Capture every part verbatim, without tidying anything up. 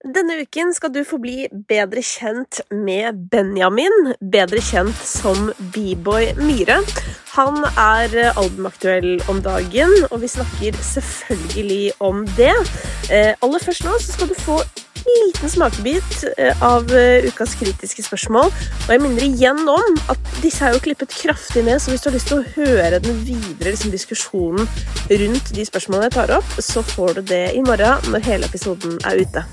Denne uken skal du få bli bedre kjent med Benjamin, bedre kjent som B-Boy Myhre. Han er albumaktuell om dagen, og vi snakker selvfølgelig om det. Eh, aller først nå så skal du få en liten smakebit av ukas kritiske spørsmål, og jeg minner igjen om at disse er jo klippet kraftig ned, så hvis du har lyst til å høre den videre liksom, diskusjonen rundt de spørsmålene jeg tar opp, så får du det i morgen når hele episoden er ute.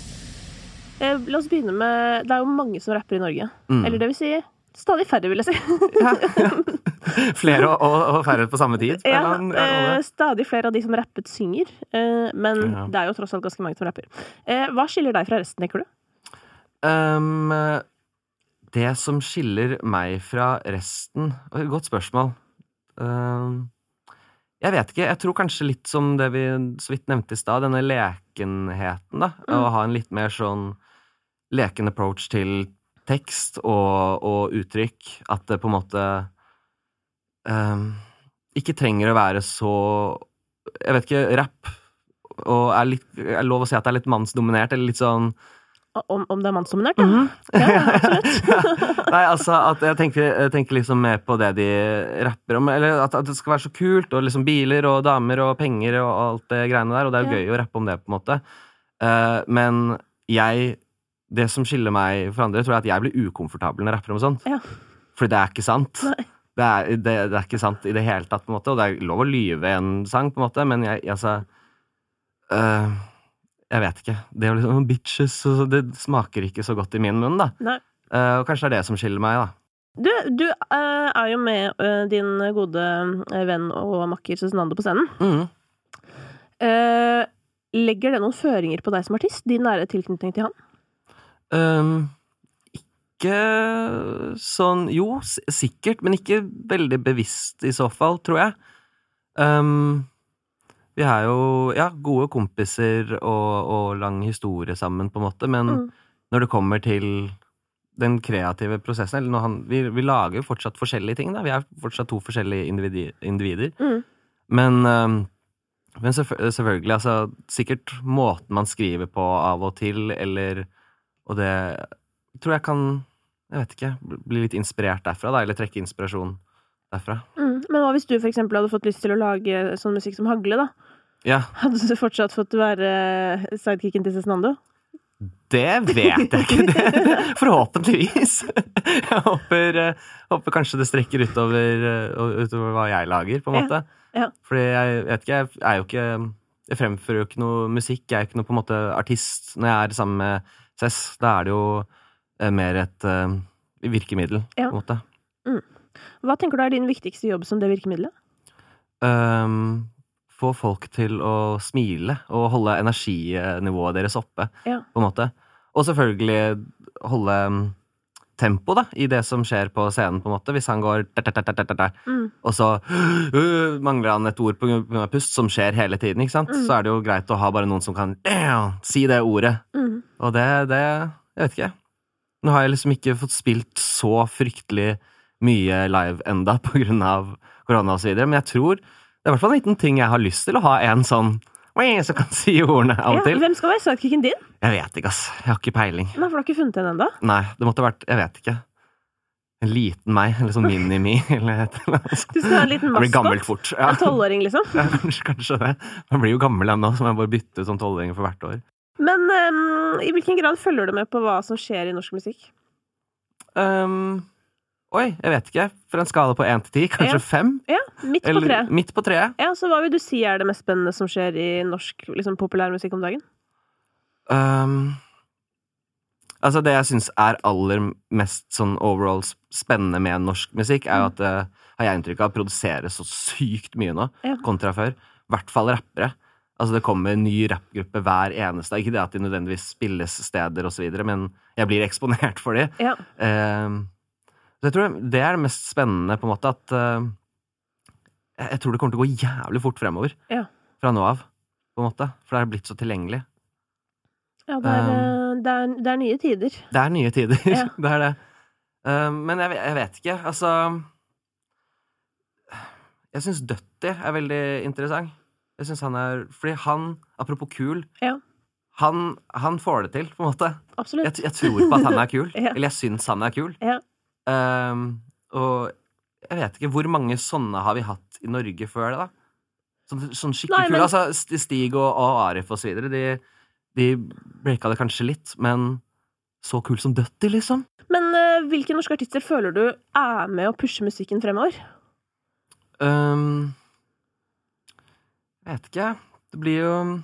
Eh, la oss begynne med, det er jo mange som rapper i Norge, mm. eller det vil si, stadig færre vil jeg si. ja, ja. Flere og, og færre på samme tid. Ja, eh, stadig flere av de som rappet synger, eh, men ja. Det er jo tross alt ganske mange som rapper. Eh, hva skiller deg fra resten, tenker du? Um, det som skiller meg fra resten, godt spørsmål. Um, jeg vet ikke, jeg tror kanskje litt som det vi så vidt nevnte i sted, denne lekenheten da, mm. å ha en litt mer sånn leken approach til tekst og, og uttrykk, at det på en måte um, ikke trenger å være så, jeg vet ikke, rap, og er litt, er lov å si at det er litt mannsdominert, eller litt sånn... Om, om det er mannsdominert, ja. Mm-hmm. Ja, absolutt. Nei, altså, at jeg tenker, jeg tenker liksom mer på det de rapper om, eller at, at det skal være så kult, og liksom biler og damer og penger og alt det greiene der, og det er jo ja. Gøy å rappe om det på en måte. Uh, men jeg... Det som skiller meg fra andre, tror jeg at jeg blir ukomfortabel når jeg rapper om sånt. Ja. Fordi det er ikke sant. Det er, det, det er ikke sant i det hele tatt, på en måte. Og det er lov å lyve en sang, på en måte. Men jeg, altså... Uh, jeg vet ikke. Det er jo liksom bitches, og det smaker ikke så godt i min munn, da. Nei. Uh, og kanskje det er det som skiller meg, da. Du, du uh, er jo med uh, din gode venn og makker Cezinando på scenen. Mm. Uh, legger det noen føringer på deg som artist? Din nære tilknytning til han? Um, ikke sånn, jo, sikkert, men ikke veldig bevisst i så fall, tror jeg. Um, vi er jo, ja, gode kompiser og, og lang historie sammen på en måte, men mm. når det kommer til den kreative prosessen, eller når han, vi, vi lager jo fortsatt forskjellige ting da, vi er fortsatt to forskjellige individer, individer. Mm. men, um, men selvføl- selvfølgelig, altså, sikkert måten man skriver på av og til, eller og det tror jeg kan, jeg vet ikke, bli litt inspirert derfra da, eller trekke inspirasjon derfra. Mm, men hva hvis du for eksempel hadde fått lyst til å lage sånn musikk som Hagle da? Ja. Hadde du fortsatt fått være sidekicken til Cezinando? Det vet jeg ikke, det, forhåpentligvis. Jeg håper, håper kanskje det strekker utover, utover hva jeg lager, på en måte. Ja. Ja. Fordi jeg vet ikke, jeg er jo ikke, jeg fremfører jo ikke noe musikk, jeg er ikke noe på en måte artist når jeg er sammen med Cess, da er det jo eh, mer et eh, virkemiddel, ja. På en måte. Mm. Hva tenker du er din viktigste jobb som det virkemiddelet? Um, få folk til å smile og holde energinivået deres oppe, ja. På en måte. Og selvfølgelig holde um, tempo da, i det som skjer på scenen, på en måte. Hvis han går mm. og så uh, mangler han et ord på pust som skjer hele tiden, ikke sant? Mm. Så er det jo greit å ha bare noen som kan uh, si det ordet. Mm. Og det, det, jeg vet ikke. Nå har jeg liksom ikke fått spilt så fryktelig mye live enda på grunn av korona og så videre, men jeg tror, det er i hvert fall en liten ting jeg har lyst til å ha en sånn, som kan si ordene av og til. Ja, hvem skal være sidekicken din? Jeg vet ikke, ass. Jeg har ikke peiling. Nei, for du har ikke funnet den enda? Nei, det måtte vært, jeg vet ikke. En liten meg, eller sånn mini-mi, eller et eller annet. Du skal ha en liten maskot? Jeg blir gammelt fort. Ja. En tolvåring, liksom? Ja, kanskje, kanskje det. Man blir jo gammel ennå, så man bare bytter som tolvåring for hvert år. Men um, i hvilken grad følger du med på hva som skjer i norsk musikk? Um, oi, jeg vet ikke. For en skala på én til ti, kanskje ja. fem? Ja, midt på tre. Midt på tre. Ja, så hva vil du si er det mest spennende som skjer i norsk liksom, populærmusikk om dagen? Um, altså, det jeg synes er aller mest sånn overall spennende med norsk musikk, er jo at det uh, har jeg inntrykk av å produsere så sykt mye nå, ja. Kontra før. I hvert fall rappere. Altså det kommer en ny rappgruppe hver eneste, ikke det at de nødvendigvis spilles steder og så videre, men jeg blir eksponert for det. Ja. Uh, så jeg tror det er det mest spennende på en måte, at uh, jeg tror det kommer til å gå jævlig fort fremover. Ja. Fra nå av, på en måte, for det er blitt så tilgjengelig. Ja, det er, um, det er, det er nye tider. Det er nye tider, ja. Det er det. Uh, men jeg, jeg vet ikke, altså, jeg synes Døtti er veldig interessant. Jeg synes han er, fordi han, apropos kul, ja. han, han får det til, på en måte. Absolutt. Jeg, jeg tror på at han er kul, Ja. eller jeg syns han er kul. Ja. Um, og jeg vet ikke, hvor mange sånne har vi hatt i Norge før det, da? Sånn, sånn skikkelig Nei, men- kul. Altså, St- Stig og, og Arif og så videre, de, de breaka det kanskje litt, men så kul som Døtti, liksom. Men eh, hvilke norske artister føler du er med å pushe musikken fremover? Um, jeg vet ikke. Det blir jo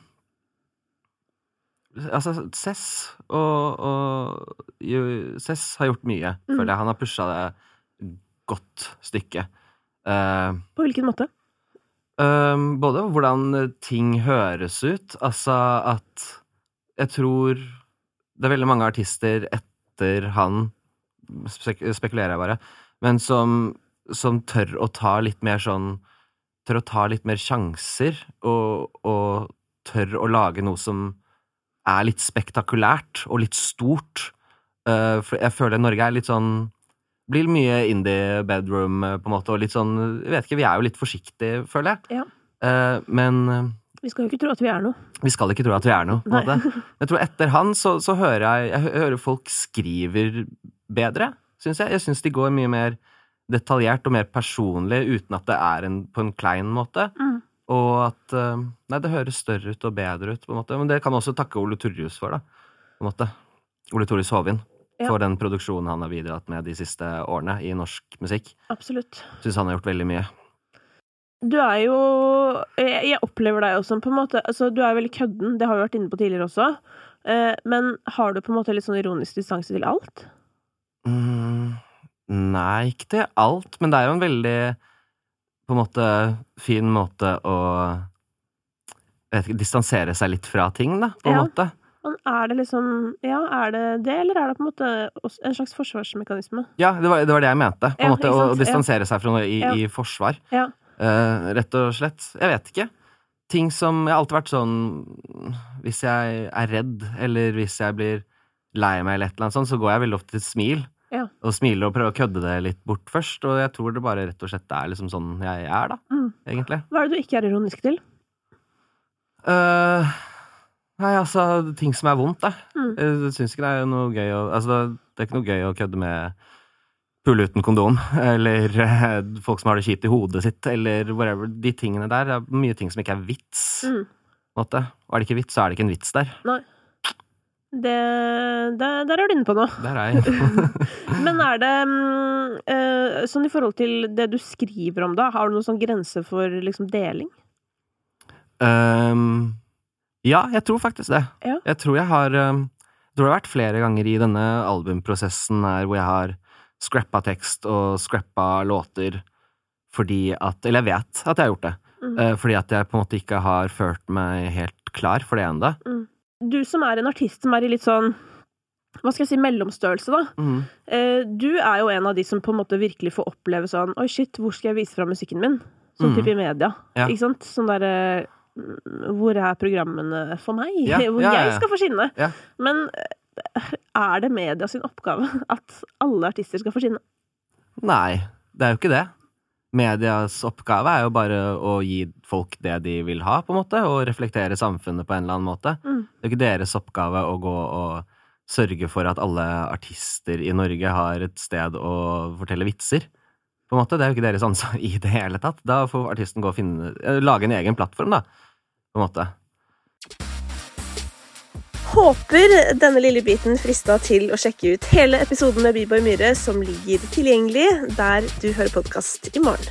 Altså, Cess og, og jo, Cess har gjort mye, Mm. føler jeg. Han har pusha det godt stykke. Uh, På hvilken måte? um, både hvordan ting høres ut. Altså at jeg tror det er veldig mange artister etter han, spek spekulerer jeg bare, men som, som tør å ta litt mer sånn Tør å ta litt mer sjanser, og, og tør å lage noe som er litt spektakulært og litt stort. Uh, for jeg føler Norge er litt sånn blir mye indie bedroom, på en måte, og litt sånn Jeg vet ikke, vi er jo litt forsiktige, føler jeg. Ja. Uh, men uh, Vi skal jo ikke tro at vi er noe. vi skal ikke tro at vi er noe, på en Nei. måte. Jeg tror etter han så, så hører jeg Jeg hø- hører folk skriver bedre, syns jeg. Jeg syns de går mye mer detaljert og mer personlig, uten at det er en, på en klein måte. Mm. Og at uh, Nei, det høres større ut og bedre ut, på en måte. Men det kan man også takke Ole Torjus for, da. På en måte. Ole Torjus Hovin. Ja. For den produksjonen han har bidratt med de siste årene i norsk musikk. Absolutt. Syns han har gjort veldig mye. Du er jo Jeg, jeg opplever deg jo som på en måte altså, du er veldig kødden, det har vi vært inne på tidligere også. Eh, men har du på en måte litt sånn ironisk distanse til alt? Mm, nei, ikke til alt, men det er jo en veldig på en måte fin måte å jeg vet ikke, distansere seg litt fra ting, da, på en Ja. måte. Men er det liksom Ja, er det det, eller er det på en måte også en slags forsvarsmekanisme? Ja, det var det, var det jeg mente, på en Ja, måte, ikke å, sant? å distansere seg fra noe i, Ja. i forsvar. Ja. Eh, rett og slett. Jeg vet ikke. Ting som Jeg har alltid vært sånn Hvis jeg er redd, eller hvis jeg blir lei meg, eller et eller annet sånt, så går jeg veldig ofte til smil. Ja. Og smiler og prøver å kødde det litt bort først. Og jeg tror det bare rett og slett er liksom sånn jeg er, da. Mm. Egentlig. Hva er det du ikke er ironisk til? Uh, nei, altså ting som er vondt, da. Mm. Jeg syns ikke det er noe gøy å Altså, det er ikke noe gøy å kødde med pule uten kondom, eller eh, folk som har det kjipt i hodet sitt, eller whatever. De tingene der er mye ting som ikke er vits. Mm. På en måte. Og er det ikke vits, så er det ikke en vits der. Nei. Det, det, der er du inne på noe. Der er jeg. Men er det mm, eh, sånn i forhold til det du skriver om, da? Har du noen sånn grense for liksom deling? um, ja, jeg tror faktisk det. Ja. Jeg tror jeg har um, Jeg tror det har vært flere ganger i denne albumprosessen her hvor jeg har scrappa tekst og scrappa låter fordi at Eller jeg vet at jeg har gjort det. Mm. eh, fordi at jeg på en måte ikke har følt meg helt klar for det enda. Mm. Du som er en artist som er i litt sånn hva skal jeg si, mellomstørrelse, da. Mm. Eh, du er jo en av de som på en måte virkelig får oppleve sånn oi shit, hvor skal jeg vise fra musikken min? Sånn Mm. type i media, Ja. ikke sant? Sånn derre hvor er programmene for meg? Ja, Hvor ja, ja, jeg ja. skal få skinne? Ja. Men eh, er det media sin oppgave at alle artister skal få skinne? Nei, det er jo ikke det. Medias oppgave er jo bare å gi folk det de vil ha, på en måte, og reflektere samfunnet på en eller annen måte. Mm. Det er ikke deres oppgave å gå og sørge for at alle artister i Norge har et sted å fortelle vitser. På en måte, det er jo ikke deres ansvar i det hele tatt. Da får artisten gå og finne, eh, lage en egen plattform, da, på en måte. Håper denne lille biten frista til å sjekke ut hele episoden med B-Boy Myhre, som ligger tilgjengelig der du hører podkast i morgen.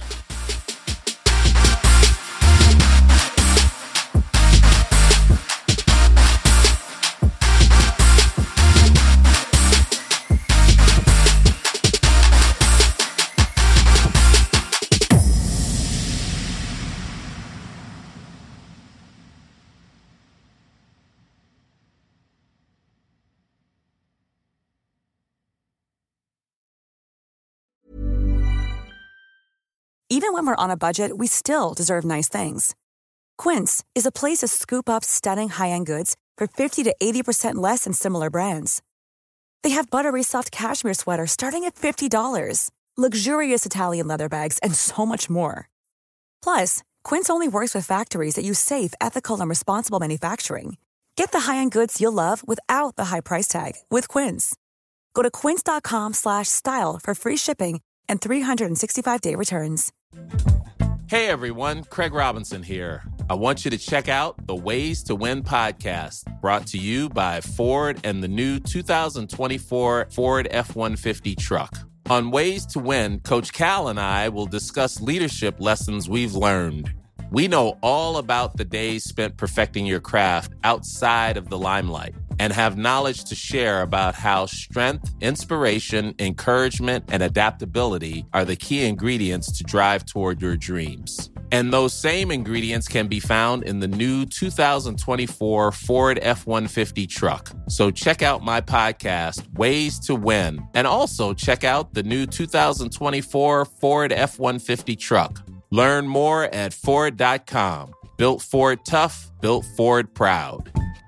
Even when we're on a budget, we still deserve nice things. Quince is a place to scoop up stunning high-end goods for fifty to eighty percent less than similar brands. They have buttery soft cashmere sweaters starting at fifty dollars, luxurious Italian leather bags, and so much more. Plus, Quince only works with factories that use safe, ethical, and responsible manufacturing. Get the high-end goods you'll love without the high price tag with Quince. Go to quince.com slash style for free shipping and three sixty-five day returns. Hey everyone, Craig Robinson here. I want you to check out the Ways to Win podcast, brought to you by Ford and the new two thousand twenty-four Ford F one fifty truck. On Ways to Win, Coach Cal and I will discuss leadership lessons we've learned. We know all about the days spent perfecting your craft outside of the limelight and have knowledge to share about how strength, inspiration, encouragement, and adaptability are the key ingredients to drive toward your dreams. And those same ingredients can be found in the new two thousand twenty-four Ford F one fifty truck. So check out my podcast, Ways to Win, and also check out the new two thousand twenty-four Ford F one fifty truck. Learn more at Ford dot com. Built Ford tough, built Ford proud.